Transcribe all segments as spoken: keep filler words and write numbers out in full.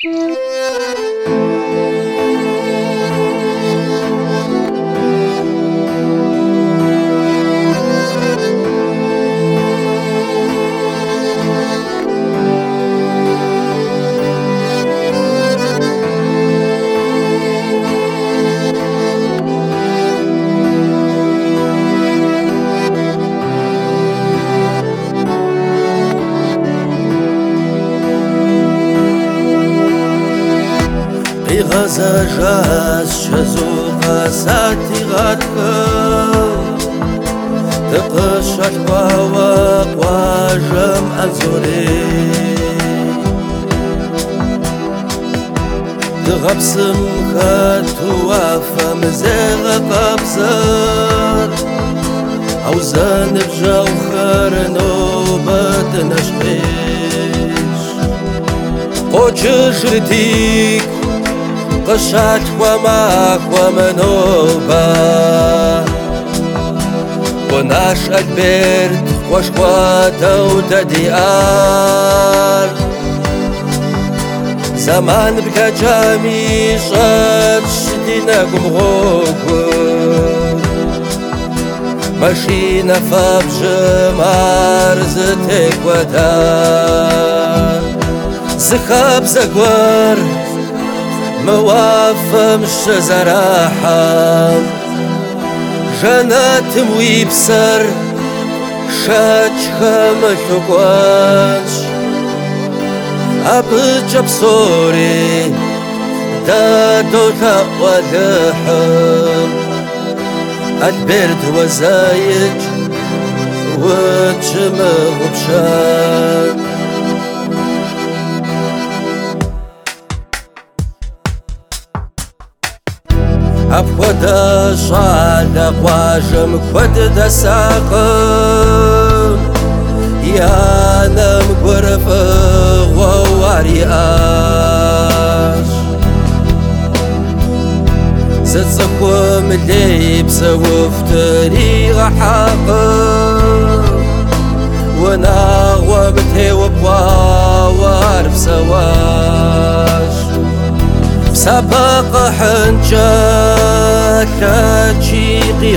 غزاجاز شزوغا ساتي غاتكا تقشت واواق واجم أزوري تغبسم خاتو وافم زيغ قبزر أو زانب جوخر نوبت نشقيش قوچش رديك قشات وماك ومنوبة ونشأة برد وشقوة وتديار زمان بكا جامي شاد شدينكم غوكو ماشينا فابجمار زتك ودار زخاب زقوار موافم الشزراحة جنات ويبسر شاج خمل تقوانش أبج بصوري دادو تقوى لحم البرد وزايج وجمه وبشان أبخدا شعلق واجم خد ساقم يانم قرف ووارياش زد زخوم الليب سوفتري غحاقم وناغوم تيوب ووارف سواش سبق حنجات تشيقي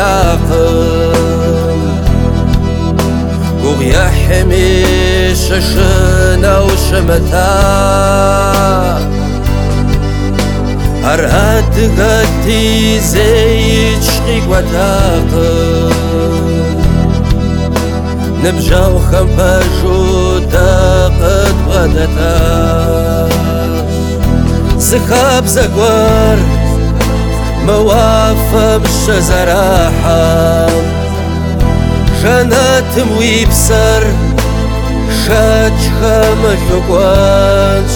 غناقم قوغ يحمي ششنا وشمتا أرهد غدي زي تشقيق وتاقم نبجاو خنباجو تاقد غدتا زخاب زقوار موافم الشزراحة جنات ويبسر شاج خمل تقوانش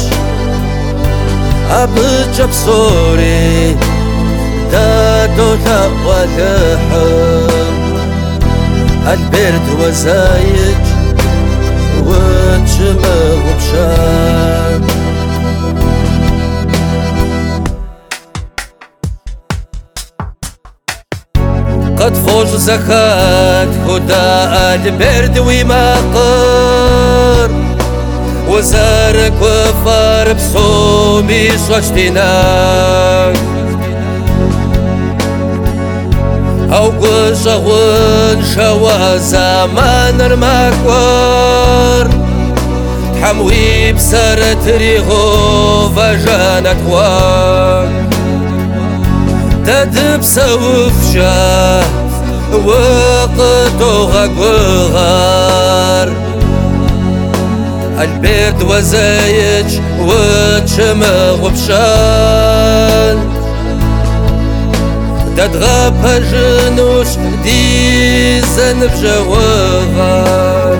أبج بصوري دادو تقوى لحم البرد وزايج وجمه وبشان قد فوج زكاة هداء البرد وماقر وزارك وفار بصومي شوشتناك أو قشغون شوا زمان المكوار تحموي بسرة ريغو فجانت واك تدب سوفشا وقتو غقوغار البرد وزايج وجمه وبشان تدغب جنوش ديزن بجوغار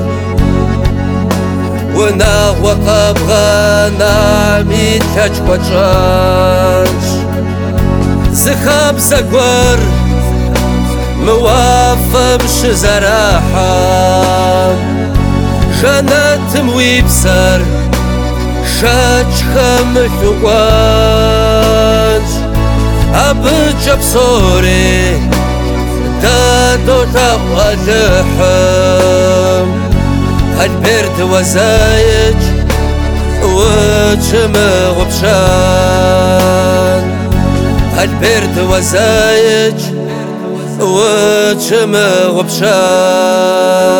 وناغوى قبغانا ميت كاج وجانش زخاب زقوار موافم شزراحة جنات ويبسر شاج خمل تقوانش أبج بصوري دادو تقوى لحم البرد وزايج وجمه وبشان البرد وزايج وشم وبشان